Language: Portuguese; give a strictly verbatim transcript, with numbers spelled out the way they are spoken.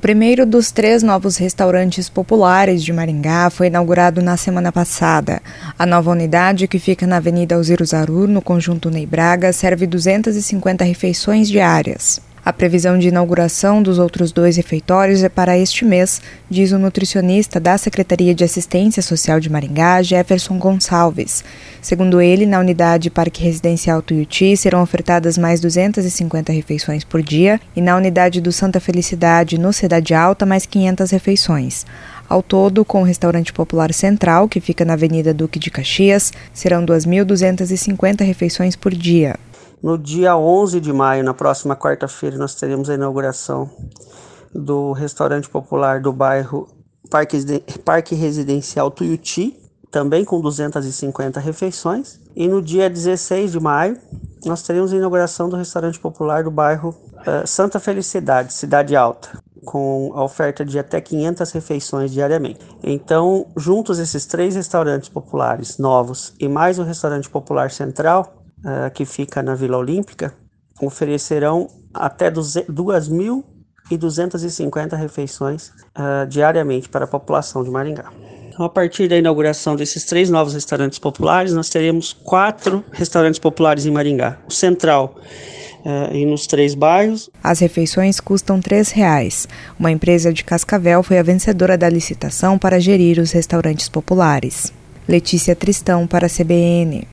primeiro dos três novos restaurantes populares de Maringá foi inaugurado na semana passada. A nova unidade, que fica na Avenida Alzira Zaru, no conjunto Ney Braga, serve duzentas e cinquenta refeições diárias. A previsão de inauguração dos outros dois refeitórios é para este mês, diz o nutricionista da Secretaria de Assistência Social de Maringá, Jefferson Gonçalves. Segundo ele, na unidade Parque Residencial Tuiuti serão ofertadas mais duzentas e cinquenta refeições por dia e na unidade do Santa Felicidade, no Cidade Alta, mais quinhentas refeições. Ao todo, com o Restaurante Popular Central, que fica na Avenida Duque de Caxias, serão duas mil duzentas e cinquenta refeições por dia. No dia onze de maio, na próxima quarta-feira, nós teremos a inauguração do Restaurante Popular do bairro Parque, Parque Residencial Tuiuti, também com duzentas e cinquenta refeições. E no dia dezesseis de maio, nós teremos a inauguração do Restaurante Popular do bairro uh, Santa Felicidade, Cidade Alta, com a oferta de até quinhentas refeições diariamente. Então, juntos esses três restaurantes populares novos e mais o Restaurante Popular Central, Uh, que fica na Vila Olímpica, oferecerão até duas mil duzentas e cinquenta refeições uh, diariamente para a população de Maringá. Então, a partir da inauguração desses três novos restaurantes populares, nós teremos quatro restaurantes populares em Maringá. O Central uh, e nos três bairros. As refeições custam três reais. Uma empresa de Cascavel foi a vencedora da licitação para gerir os restaurantes populares. Letícia Tristão para a C B N.